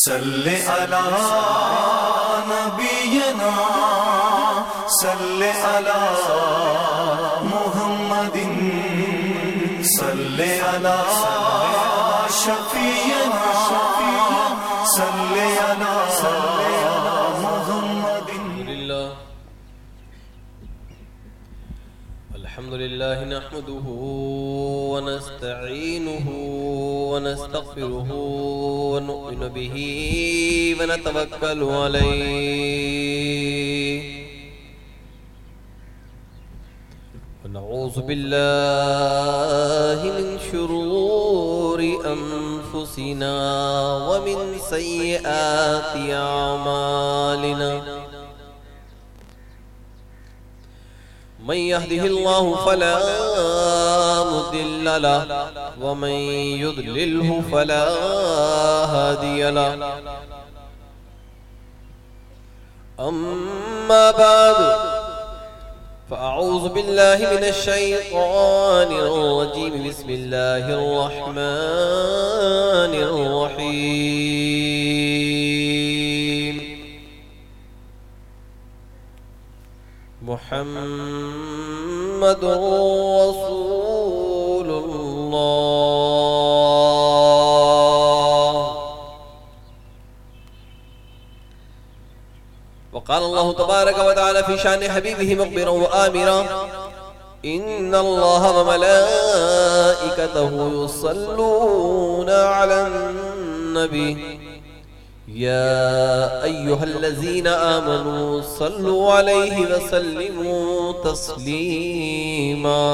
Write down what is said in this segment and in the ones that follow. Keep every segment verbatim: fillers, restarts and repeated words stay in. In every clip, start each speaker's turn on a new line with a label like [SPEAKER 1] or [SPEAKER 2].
[SPEAKER 1] صلی علی نبینا صلی علی محمد صلی علی شفیعنا صلی علی محمد.
[SPEAKER 2] الحمد لله نحمده ونستعينه ونستغفره ونؤمن به ونتوكل عليه ونعوذ بالله من شرور أنفسنا ومن سيئات أعمالنا. من يهده الله فلا مضل له ومن يضلله فلا هادي له. أما بعد فأعوذ بالله من الشيطان الرجيم. بسم الله الرحمن الرحيم. محمد رسول الله. وقال الله تبارك وتعالى في شأن حبيبه مخبرا وآمرا إن الله وملائكته يصلون على النبي يا أيها الذين آمنوا صلوا عليه وسلموا تسليما.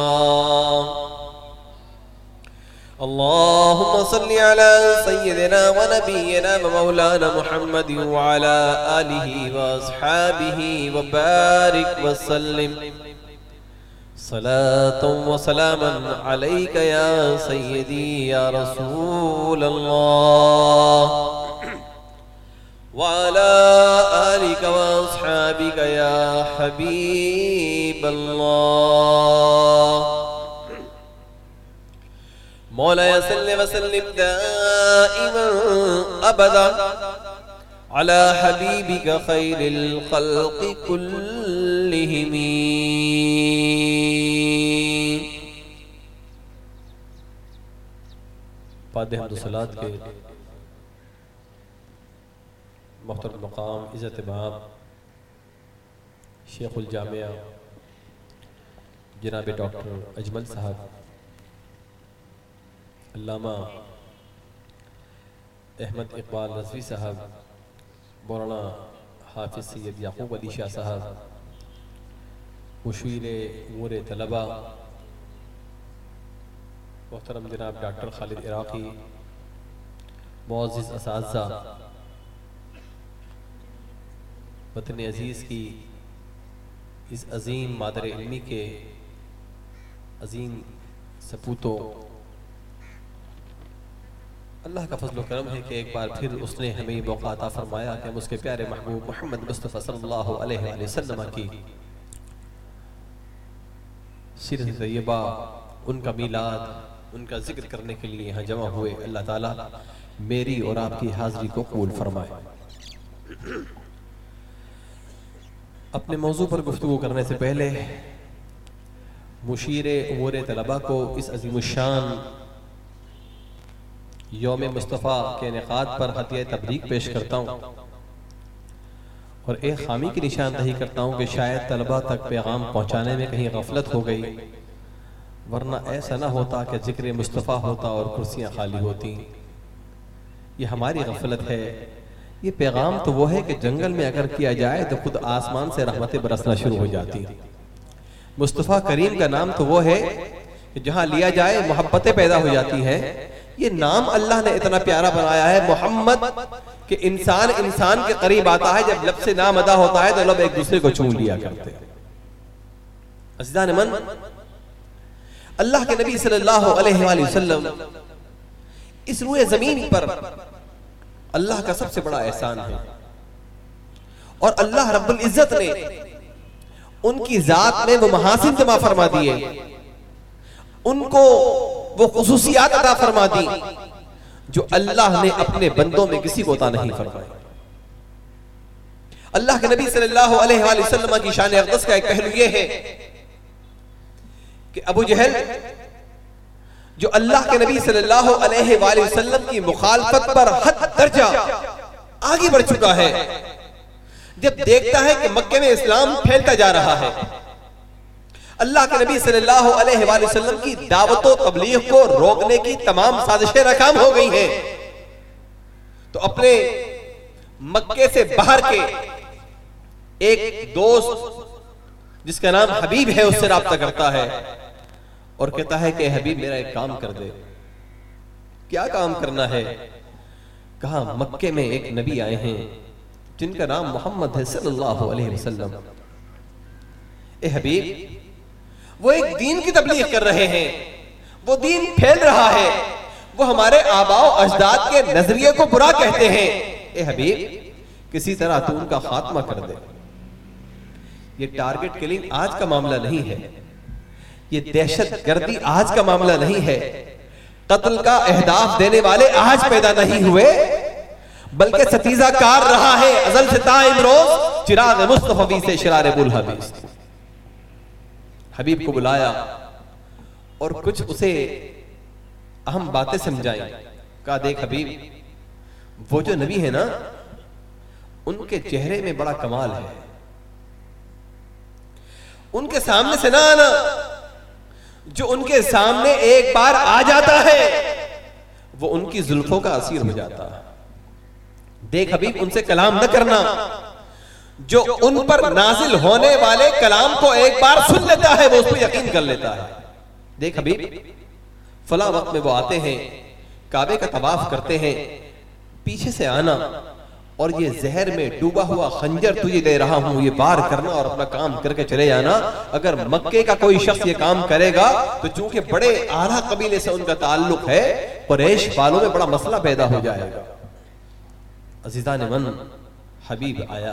[SPEAKER 2] اللهم صل على سيدنا ونبينا ومولانا محمد وعلى آله وأصحابه وبارك وسلم صلاة وسلاما عليك يا سيدي يا رسول الله وعلى آلك وأصحابك يا حبيب الله. مولاي صل وسلم دائما أبدا على حبيبك خير الخلق كلهم. بعد حمد و صلاة کے محترم مقام عزت باب شیخ الجامعہ جناب ڈاکٹر اجمل صاحب، علامہ احمد اقبال رضوی صاحب، مولانا حافظ سید یعقوب علی شاہ صاحب، مشیر امور طلبہ محترم جناب ڈاکٹر خالد عراقی، معزز اساتذہ، وطن عزیز کی اس عظیم مادر علمی کے عظیم سپوتوں، اللہ کا فضل و کرم ہے کہ ایک بار پھر اس نے ہمیں یہ موقع عطا فرمایا کہ ہم اس کے پیارے محبوب محمد مصطفیٰ صلی اللہ علیہ وآلہ وسلم کی سیرت طیبہ، ان کا میلاد، ان کا ذکر کرنے کے لیے یہاں جمع ہوئے. اللہ تعالیٰ میری اور آپ کی حاضری کو قبول فرمائے. اپنے موضوع پر گفتگو کرنے سے پہلے مشیر امور طلبہ کو اس عظیم الشان یوم مصطفیٰ کے انعقاد پر ہدیہ تبریک پیش کرتا ہوں اور ایک خامی کی نشاندہی کرتا ہوں کہ شاید طلبہ تک پیغام پہنچانے میں کہیں غفلت ہو گئی، ورنہ ایسا نہ ہوتا کہ ذکر مصطفیٰ ہوتا اور کرسیاں خالی ہوتی. یہ ہماری غفلت ہے. یہ پیغام تو وہ ہے کہ جنگل میں اگر کیا جائے تو خود آسمان سے رحمتیں برسنا شروع ہو جاتی. مصطفیٰ کریم کا نام تو وہ ہے کہ جہاں لیا جائے محبتیں پیدا ہو جاتی ہیں. یہ نام اللہ نے اتنا پیارا بنایا ہے محمد کہ انسان انسان کے قریب آتا ہے. جب لب سے نام ادا ہوتا ہے تو لب ایک دوسرے کو چوم لیا کرتے ہیں. عزیزان من، اللہ کے نبی صلی اللہ علیہ وآلہ وسلم اس روئے زمین پر اللہ کا سب سے بڑا احسان ہے، اور اللہ رب العزت نے ان کی ذات میں وہ محاسن جمع فرما دیے، ان کو وہ خصوصیات عطا فرما دی جو اللہ نے اپنے بندوں میں کسی کو عطا نہیں فرمائی۔ اللہ کے نبی صلی اللہ علیہ وآلہ وسلم کی شان اقدس کا ایک پہلو یہ ہے کہ ابو جہل جو اللہ کے نبی صلی اللہ علیہ وآلہ وسلم کی مخالفت پر حد درجہ آگے بڑھ چکا ہے، جب دیکھتا ہے کہ مکے میں اسلام پھیلتا جا رہا ہے، اللہ کے نبی صلی اللہ علیہ وآلہ وسلم کی دعوت و تبلیغ کو روکنے کی تمام سازشیں ناکام ہو گئی ہیں، تو اپنے مکے سے باہر کے ایک دوست جس کا نام حبیب ہے اس سے رابطہ کرتا ہے اور کہتا ہے کہ حبیب میرا ایک کام کر دے۔ کیا کام کرنا ہے؟ کہا مکے میں ایک نبی آئے ہیں جن کا نام محمد ہے صلی اللہ علیہ وسلم، اے حبیب وہ ایک دین کی تبلیغ کر رہے ہیں، وہ دین پھیل رہا ہے، وہ ہمارے آباء و اجداد کے نظریے کو برا کہتے ہیں، اے حبیب کسی طرح تو ان کا خاتمہ کر دے۔ یہ ٹارگٹ کلنگ آج کا معاملہ نہیں ہے، یہ دہشت گردی آج کا معاملہ نہیں ہے، قتل کا اہداف دینے والے آج پیدا نہیں ہوئے، بلکہ ستیزہ کار رہا ہے ازل سے تا امروز چراغ مصطفی سے شرار بوالحبیس۔ حبیب کو بلایا اور کچھ اسے اہم باتیں سمجھائیں، کہا دیکھ حبیب وہ جو نبی ہے نا ان کے چہرے میں بڑا کمال ہے، ان کے سامنے سے نہ آنا، جو ان کے سامنے ایک بار آ جاتا ہے وہ ان کی زلفوں کا اسیر ہو جاتا ہے۔ دیکھ حبیب ان سے کلام نہ کرنا، جو ان پر نازل ہونے والے کلام کو ایک بار سن لیتا ہے وہ اس پر یقین کر لیتا ہے۔ دیکھ حبیب فلاں وقت میں وہ آتے ہیں، کعبے کا طواف کرتے ہیں، پیچھے سے آنا اور یہ زہر میں ڈوبا ہوا خنجر تجھے دے رہا ہوں یہ وار کرنا اور اپنا کام کر کے چلے جانا۔ اگر مکے کا کوئی شخص یہ کام کرے گا تو چونکہ بڑے اعلیٰ قبیلے سے ان کا تعلق ہے، قریش والوں میں بڑا مسئلہ پیدا ہو جائے گا۔ عزیزان من حبیب آیا،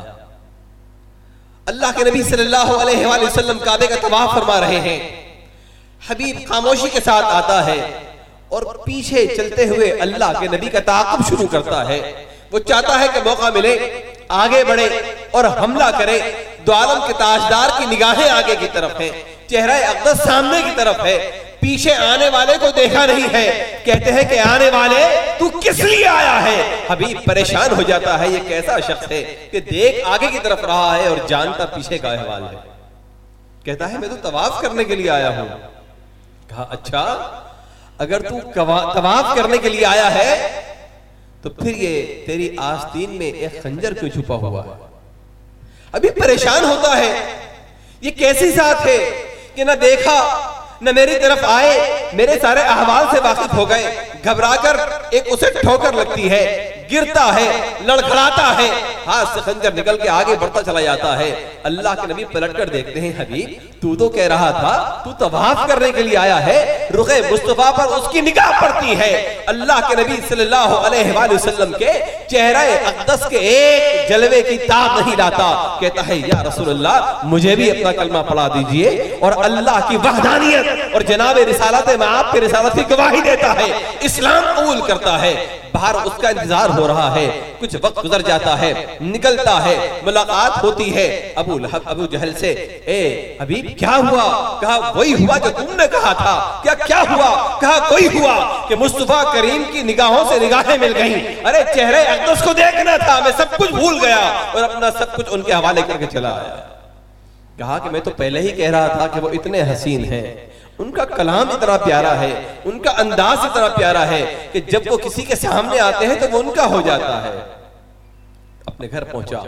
[SPEAKER 2] اللہ کے نبی صلی اللہ علیہ وآلہ وسلم کعبے کا طواف فرما رہے ہیں، حبیب خاموشی کے ساتھ آتا ہے اور پیچھے چلتے ہوئے اللہ کے نبی کا تعاقب شروع کرتا ہے۔ وہ چاہتا ہے کہ موقع ملے آگے بڑھے اور حملہ کرے۔ دو عالم کے تاجدار کی نگاہیں آگے کی طرف ہیں، چہرہ اقدس سامنے کی طرف ہے، پیچھے آنے والے کو دیکھا نہیں ہے۔ کہتے ہیں کہ آنے والے تو کس لیے آیا ہے؟ حبیب پریشان ہو جاتا ہے، یہ کیسا شخص ہے کہ دیکھ آگے کی طرف رہا ہے اور جانتا پیچھے کا احوال ہے۔ کہتا ہے میں تو طواف کرنے کے لیے آیا ہوں۔ کہا اچھا اگر تو طواف کرنے کے لیے آیا ہے تو پھر یہ تیری آستین میں ایک خنجر کیوں چھپا ہوا ہے؟ ابھی پریشان ہوتا ہے، یہ کیسی ذات ہے کہ نہ دیکھا نہ میری طرف آئے، میرے سارے احوال سے واقف ہو گئے، گھبرا کر ایک اسے ٹھوکر لگتی ہے، گرتا ہے، لڑکھڑاتا ہے، ہاتھ سے خنجر نکل کے آگے بڑھتا چلا جاتا ہے۔ اللہ کے نبی پلٹ کر دیکھتے ہیں، حبیب تو تو کہہ رہا تھا تو طواف کرنے کے لیے آیا ہے، رخ مصطفیٰ پر اس کی نگاہ پڑتی ہے، اللہ کے نبی صلی اللہ علیہ وآلہ وسلم کے چہرہ اقدس کے ایک جلوے کی تاب نہیں لاتا۔ کہتا ہے یا رسول اللہ مجھے بھی اپنا کلمہ پڑھا دیجئے، اور اللہ کی وحدانیت اور جناب رسالت میں آپ کے رسالت کی گواہی دیتا ہے، اسلام قبول کرتا ہے۔ باہر اس کا انتظار ہو رہا ہے، کچھ وقت گزر جاتا ہے، نکلتا ہے، ملاقات ہوتی ہے ابو لہب ابو جہل سے، اے حبیب کیا ہوا؟ کہا وہی ہوا جو تم نے کہا تھا۔ کیا کیا ہوا؟ کہا کوئی ہوا کہ مصطفیٰ کریم کی نگاہوں سے نگاہیں مل گئیں، ارے چہرے اقدس کو دیکھنا تھا، میں سب کچھ بھول گیا اور اپنا سب کچھ ان کے حوالے کر کے چلا آیا۔ کہا کہ میں تو پہلے ہی کہہ رہا تھا کہ وہ اتنے حسین ہیں، ان کا کلام اتنا پیارا ہے، ان کا انداز اتنا پیارا ہے کہ جب وہ کسی کے سامنے آتے ہیں تو وہ ان کا ہو جاتا ہے۔ اپنے گھر پہنچا،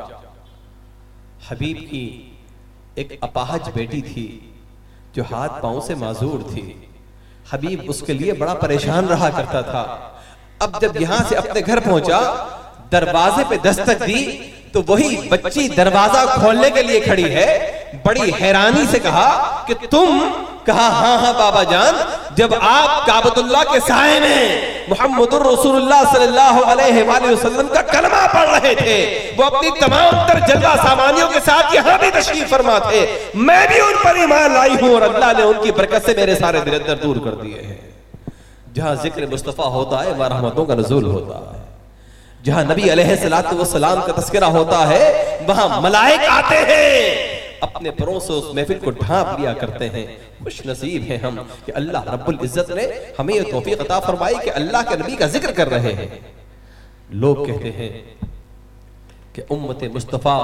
[SPEAKER 2] حبیب کی ایک اپاہج بیٹی تھی جو ہاتھ پاؤں سے معذور تھی، حبیب اس کے لیے بڑا پریشان رہا کرتا تھا۔ اب جب یہاں سے اپنے گھر پہنچا، دروازے پہ دستک دی تو وہی بچی دروازہ کھولنے کے لیے کھڑی ہے، بڑی حیرانی سے کہا کہ تم؟ کہا ہاں ہاں بابا جان، جب آپ کعبۃ اللہ کے سائے میں محمد الرسول اللہ صلی اللہ علیہ وآلہ وسلم کا کلمہ پڑھ رہے تھے، وہ اپنی تمام تر جلوہ سامانیوں کے ساتھ یہاں بھی تشریف فرما تھے، میں بھی ان پر ایمان لائی ہوں اور اللہ نے ان کی برکت سے میرے سارے درد دور کر دیے ہیں۔ جہاں ذکر مصطفیٰ ہوتا ہے وہاں رحمتوں کا نزول ہوتا ہے، جہاں نبی علیہ الصلوۃ والسلام کا تذکرہ ہوتا ہے وہاں ملائک آتے ہیں، اپنے پروں سے اس محفل کو ڈھانپ لیا کرتے ہیں۔ خوش نصیب ہیں ہم کہ اللہ رب العزت نے ہمیں یہ توفیق عطا فرمائی کہ اللہ کے نبی کا ذکر کر رہے ہیں۔ لوگ کہتے ہیں کہ امت مصطفیٰ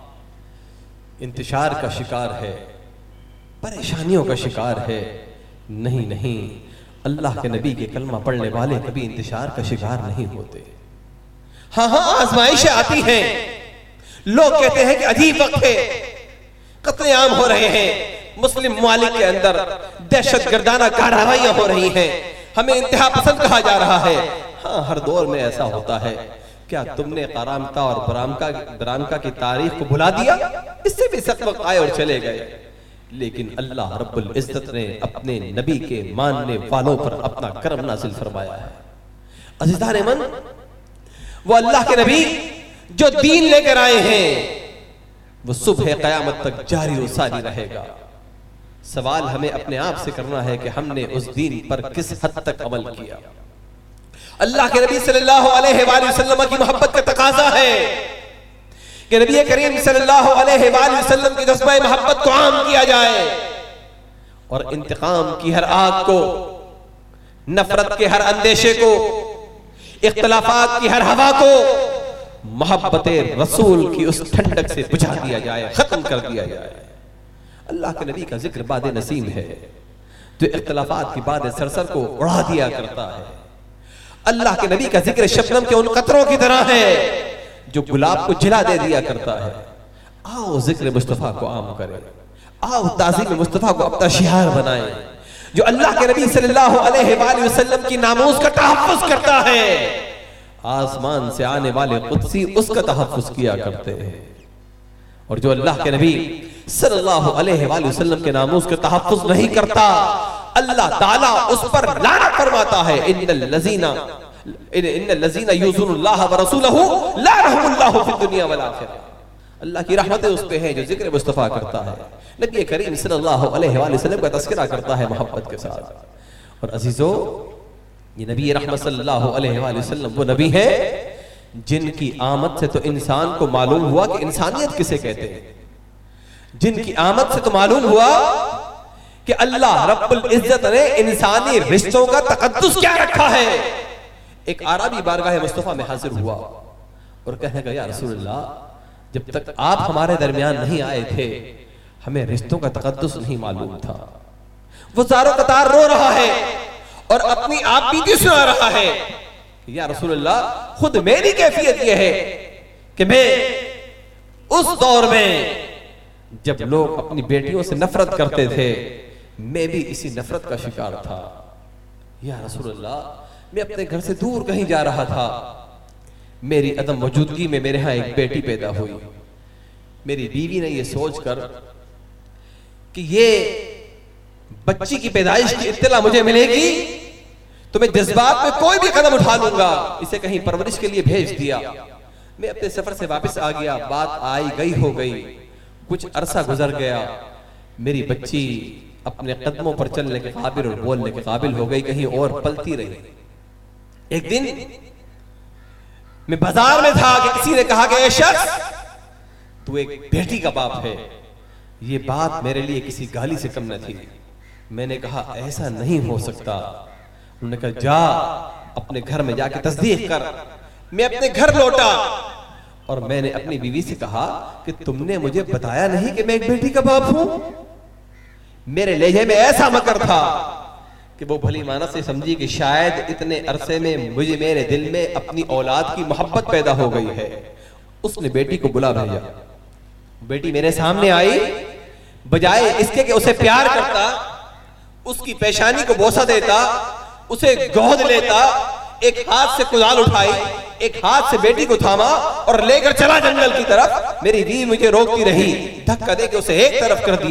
[SPEAKER 2] انتشار کا شکار ہے، پریشانیوں کا شکار ہے۔ نہیں نہیں، اللہ کے نبی کے کلمہ پڑھنے والے کبھی انتشار کا شکار نہیں ہوتے۔ ہاں ہاں آزمائشیں آتی ہیں، لوگ کہتے ہیں کہ عجیب وقت ہے، قتل عام ہو رہے ہیں، مسلم ممالک کے اندر دہشت گردانہ کارروائیاں ہو رہی ہیں، ہمیں انتہا پسند کہا جا رہا ہے۔ ہاں ہر دور میں ایسا ہوتا ہے۔ کیا تم نے قرامتا اور برامکا برامکا کی تاریخ کو بھلا دیا؟ اس سے بھی سخت وقت آئے اور چلے گئے، لیکن اللہ رب العزت نے اپنے نبی کے ماننے والوں پر اپنا کرم نازل فرمایا ہے۔ عزیزان من، وہ اللہ کے نبی جو دین لے کر آئے ہیں وہ صبح قیامت تک جاری و ساری رہے گا۔ سوال ہمیں اپنے آپ سے کرنا ہے کہ ہم نے اس دین پر کس حد تک عمل کیا۔ اللہ کے نبی صلی اللہ علیہ وآلہ وسلم کی محبت کا تقاضا ہے کہ نبی کریم صلی اللہ علیہ وآلہ وسلم کی جذبہ محبت کو عام کیا جائے، اور انتقام کی ہر آگ کو، نفرت کے ہر اندیشے کو، اختلافات کی ہر ہوا کو محبت رسول کی اس ٹھنڈک سے بجھا دیا جائے، ختم کر دیا جائے۔ اللہ کے نبی کا ذکر باد نسیم ہے جو اختلافات کی باد سرسر کو اڑا دیا کرتا ہے۔ اللہ کے نبی کا ذکر شبنم کے ان قطروں کی طرح ہے جو گلاب کو جلا دے دیا کرتا ہے۔ آؤ ذکر مصطفیٰ کو عام کریں، آؤ تعظیم مصطفیٰ کو اپنا شعار بنائیں، جو اللہ کے نبی صلی اللہ علیہ وآلہ وسلم کی ناموس کا تحفظ کرتا ہے۔ آسمان سے آنے والے قدسی اس کا تحفظ کیا کرتے ہیں، اور جو اللہ کے نبی صلی اللہ علیہ وآلہ وسلم کے ناموس کا تحفظ نہیں کرتا، اللہ تعالیٰ اس پر لعنت فرماتا ہے۔ ان الذین ان الذین یؤذون اللہ ورسولہ لعنہم اللہ فی الدنیا والآخرہ۔ اللہ کی رحمتیں اس پہ ہیں جو ذکر مصطفیٰ کرتا ہے، نبی کریم صلی اللہ علیہ وآلہ وسلم کا تذکرہ کرتا ہے محبت کے ساتھ۔ اور عزیزو، یہ نبی رحمت صلی اللہ علیہ وآلہ وسلم وہ نبی ہے جن کی آمد سے تو انسان کو معلوم ہوا کہ انسانیت کسے کہتے ہیں، جن کی آمد سے تو معلوم ہوا کہ اللہ رب العزت نے انسانی رشتوں کا تقدس کیا رکھا ہے۔ ایک عربی بارگاہ مصطفیٰ میں حاضر ہوا اور کہنے لگا، یا رسول اللہ، جب تک آپ ہمارے درمیان نہیں آئے تھے ہمیں رشتوں کا تقدس نہیں معلوم تھا۔ وہ زاروں قطار رو رہا ہے اور اپنی آپ بیتی سنا رہا ہے، یا رسول اللہ، خود میری کیفیت یہ ہے کہ میں اس دور میں جب لوگ اپنی بیٹیوں سے نفرت کرتے تھے میں بھی اسی نفرت کا شکار تھا۔ یا رسول اللہ، میں اپنے گھر سے دور کہیں جا رہا تھا، میری عدم موجودگی میں میرے ہاں ایک بیٹی پیدا ہوئی۔ میری بیوی نے یہ سوچ کر کہ یہ بچی کی پیدائش کی اطلاع مجھے ملے گی تو میں جذبات میں کوئی بھی قدم اٹھا لوں گا، اسے کہیں پرورش کے لیے بھیج دیا۔ میں اپنے سفر سے واپس آ گیا، بات آئی گئی ہو گئی، کچھ عرصہ گزر گیا، میری بچی اپنے قدموں پر چلنے کے قابل اور بولنے کے قابل ہو گئی، کہیں اور پلتی رہی۔ ایک دن میں بازار میں تھا کہ کسی نے کہا کہ اے شخص، تو ایک بیٹی کا باپ ہے۔ یہ بات میرے لیے کسی گالی سے کم نہ تھی۔ میں نے کہا ایسا نہیں ہو سکتا۔ انہوں نے کہا جا اپنے گھر میں جا کے تصدیق کر۔ میں اپنے گھر لوٹا اور میں نے اپنی بیوی سے کہا کہ تم نے مجھے بتایا نہیں کہ میں ایک بیٹی کا باپ ہوں۔ میرے لہجے میں ایسا مکر تھا کہ وہ بھلی مانس سے سمجھی کہ شاید اتنے عرصے میں مجھے میرے دل میں اپنی اولاد کی محبت پیدا ہو گئی ہے۔ اس نے بیٹی کو بلا بھیجا، بیٹی میرے سامنے آئی، بجائے اس کے کہ اسے پیار کرتا، اس کی پیشانی کو بوسہ دیتا، اسے گود لیتا، ایک ہاتھ سے کدال اٹھائی، ایک ہاتھ سے بیٹی کو تھاما اور لے کر چلا جنگل کی طرف۔ میری بیوی مجھے روکتی رہی، دھکا دے کے اسے ایک طرف کر دیا،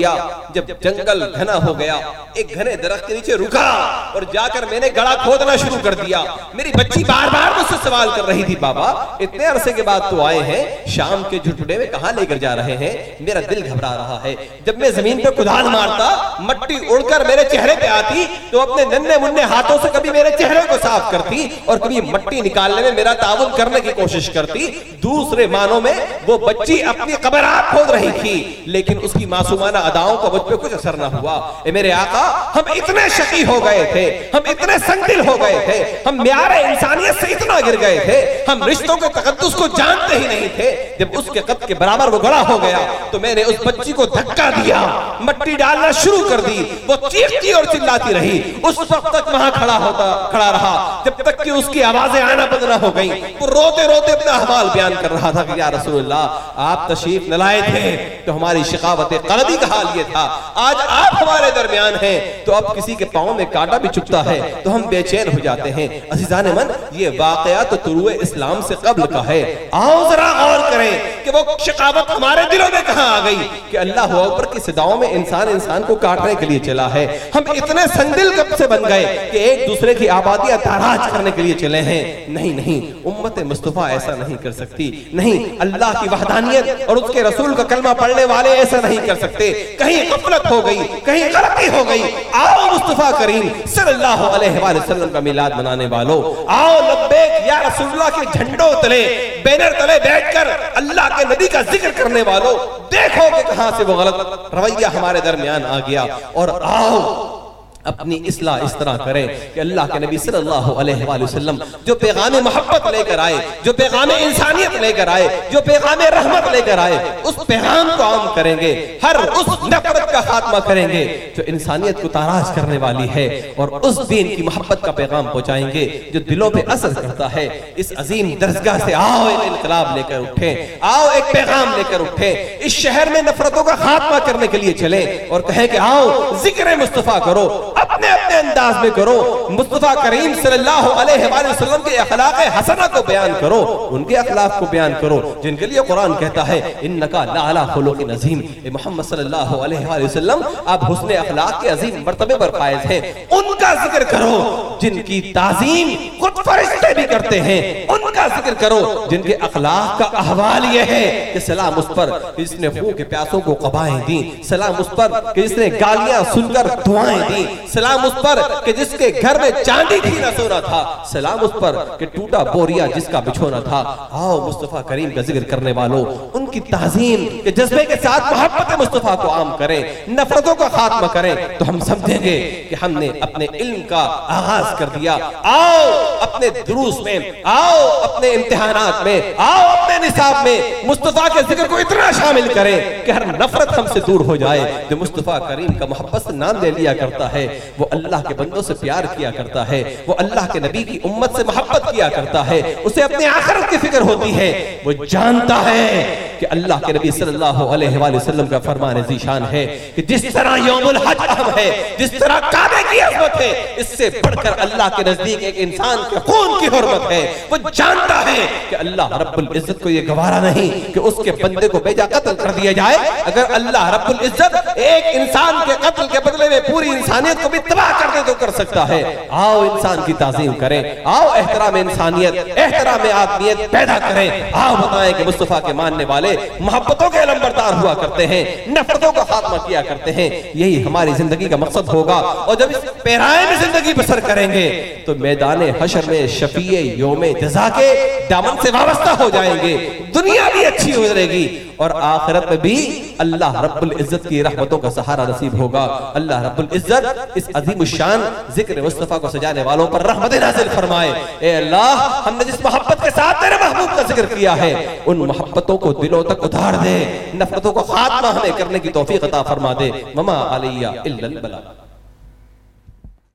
[SPEAKER 2] جب جنگل گھنا ہو گیا ایک گھنے درخت کے نیچے رکا اور جا کر میں نے گڑا کھودنا شروع کر دیا. میری بچی بار بار مجھ سے سوال کر رہی تھی بابا اتنے عرصے کے بعد تو آئے ہیں شام کے جھٹپٹے میں کہاں لے کر جا رہے ہیں؟ میرا دل گھبرا رہا ہے. جب میں زمین پہ کدال مارتا مٹی اڑ کر میرے چہرے پہ آتی تو اپنے ننھے منھے ہاتھوں سے کبھی میرے چہرے کو صاف کرتی اور کبھی مٹی نکالنے میں میرا تعاون کرنے کی کوشش کرتی. دوسرے معنوں میں وہ بچی اپنی قبر آپ کھود رہی تھی لیکن اس کی معصومانہ اداؤں کا مجھ پہ کچھ اثر نہ ہوا. اے میرے آقا ہم اتنے شقی ہو گئے تھے, ہم اتنے سنگ دل ہو گئے تھے, ہم معیار انسانیت سے اتنا گر گئے تھے, ہم رشتوں کے تقدس کو جانتے ہی نہیں تھے. جب اس کے قد کے برابر وہ گڑا ہو گیا تو میں نے اس بچی کو دھکا دیا, مٹی ڈالنا شروع کر دی. وہ چیختی اور چلاتی رہی, اس وقت تک وہاں کھڑا ہوتا کھڑا رہا جب تک کہ اس کی آوازیں آنا بند نہ ہو گئی. وہ روتے روتے اپنا احوال بیان کر رہا تھا کہ یا رسول اللہ آپ تشریف نہ لائے تھے تو ہماری شقاوت قلبی کا حال یہ تھا, آج آپ ہمارے درمیان ہیں تو اب کسی کے پاؤں میں کانٹا بھی چبھتا ہے تو ہم بے چین ہو جاتے ہیں. عزیزان من یہ واقعہ تو طلوع اسلام سے قبل کا ہے. آؤ ذرا غور کریں کہ وہ شقاوت ہمارے دلوں میں کہاں آ گئی کہ اللہ اکبر کی صداؤں میں انسان انسان کو کاٹنے کے لیے چلا ہے. ہم اتنے سنگدل کب سے بن گئے کہ ایک دوسرے کی آبادیاں تاراج کرنے کے لیے چلے ہیں. نہیں نہیں, امت مصطفیٰ ایسا نہیں کر سکتی. نہیں, اللہ کی وحدانیت اور اس کے رسول کا کلمہ پڑھنے والے ایسا نہیں کر سکتے. کہیں غفلت ہو گئی, کہیں غلطی ہو گئی. آؤ مصطفیٰ کریم صلی اللہ علیہ وآلہ وسلم کا میلاد منانے والوں, آؤ لبیک یا رسول اللہ کے جھنڈوں تلے بینر تلے بیٹھ کر اللہ کے نبی کا ذکر کرنے والوں دیکھو کہ کہاں سے وہ غلط رویہ ہمارے درمیان آ گیا. اور آؤ اپنی اصلاح اس طرح کریں کہ اللہ کے نبی صلی اللہ علیہ وآلہ وسلم جو پیغام محبت لے کر آئے, جو پیغام انسانیت لے کر آئے, جو پیغام رحمت لے کر آئے, اس پیغام کو عام کریں گے. ہر اس نفرت کا خاتمہ کریں گے جو انسانیت کو تاراج کرنے والی ہے اور اس دین کی محبت کا پیغام پہنچائیں گے جو دلوں پہ اثر کرتا ہے. اس عظیم درسگاہ سے آؤ ایک انقلاب لے کر اٹھیں, آؤ ایک پیغام لے کر اٹھیں. اس شہر میں نفرتوں کا خاتمہ کرنے کے لیے چلیں اور کہیں کہ آؤ ذکر مصطفیٰ کرو, اپنے اپنے انداز میں کرو, مصطفیٰ کریم صلی اللہ علیہ وآلہ وسلم کے اخلاق حسنہ کو بیان کرو, ان کے اخلاق کو بیان کرو جن کے لیے قرآن کہتا ہے انکا لعلی خلق عظیم. اے محمد صلی اللہ علیہ وآلہ وسلم آپ حسن اخلاق کے عظیم مرتبے پر فائز ہیں. ان کا ذکر کرو جن کی تعظیم خود فرشتے بھی کرتے ہیں, ان کا ذکر کرو جن کے اخلاق کا احوال یہ ہے کہ سلام اس پر جس نے خون کے پیاسوں کو قبائیں دیں, سلام اس پر کہ جس نے گالیاں سن کر دعائیں دیں, سلام اس پر کہ جس کے گھر میں چاندی تھی نہ سونا تھا, سلام اس پر کہ ٹوٹا بوریا جس کا بچھونا تھا. آؤ مصطفیٰ کریم کا ذکر کرنے والوں ان کی تعظیم کے جذبے کے ساتھ محبت مصطفیٰ کو عام کریں, نفرتوں کا خاتمہ کریں تو ہم سمجھیں گے کہ ہم نے اپنے علم کا آغاز کر دیا. آؤ اپنے دروس میں, آؤ اپنے امتحانات میں, آؤ اپنے نصاب میں مصطفیٰ کے ذکر کو اتنا شامل کریں کہ ہر نفرت ہم سے دور ہو جائے. جو مصطفیٰ کریم کا محبت سے نام لے لیا کرتا ہے وہ اللہ کے بندوں سے پیار کیا کرتا ہے, وہ اللہ کے نبی کی امت سے محبت کیا کرتا ہے, اسے اپنے آخرت کی فکر ہوتی ہے. وہ جانتا ہے کہ اللہ کے نبی صلی اللہ علیہ وآلہ وسلم کا فرمان ذیشان ہے کہ جس طرح یوم الحج اہم ہے, جس طرح کعبے کی عظمت ہے, اس سے بڑھ کر اللہ کے نزدیک ایک انسان کے خون کی حرمت ہے. وہ جانتا ہے کہ اللہ رب العزت کو یہ گوارا نہیں کہ اس کے بندے کو بیجا قتل کر دیا جائے. اگر اللہ رب العزت ایک انسان کے قتل کے بدلے میں پوری انسانیت کو بھی تباہ کر دے تو کر سکتا ہے. آؤ انسان کی تعظیم کریں, آؤ احترام انسانیت, احترام آدمیت پیدا کریں. آؤ بتائیں کہ مصطفیٰ کے ماننے والے محبتوں کے علمبردار ہوا کرتے ہیں, نفرتوں کا خاتمہ کیا کرتے ہیں. یہی ہماری زندگی کا مقصد ہوگا اور جب اس پیرائے میں زندگی بسر کریں گے تو میدان حشر میں شفیع یوم جزا کے دامن سے وابستہ ہو جائیں گے. دنیا بھی اچھی ہو جائے گی اور آخرت میں بھی اللہ رب العزت کی رحمتوں کا سہارا نصیب ہوگا. اللہ رب العزت اس عظیم الشان ذکر مصطفیٰ کو سجانے والوں پر رحمت نازل فرمائے. اے اللہ ہم نے جس محبت کے ساتھ تیرے محبوب کا ذکر کیا ہے ان محبتوں کو دلوں تک اتار دے, نفرتوں کو خاتمہ ہمیں کرنے کی توفیق عطا فرما دے. وما علیہ الا البلاغ.